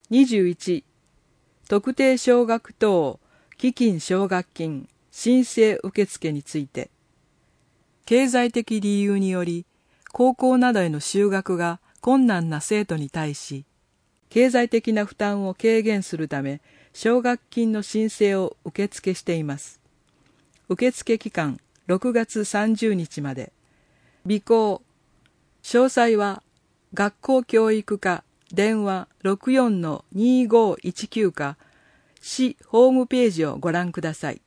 21、特定奨学等基金奨学金申請受付について、経済的理由により高校などへの就学が困難な生徒に対し、経済的な負担を軽減するため奨学金の申請を受付しています。受付期間6月30日まで。備考。詳細は学校教育課電話 64-2519 か市ホームページをご覧ください。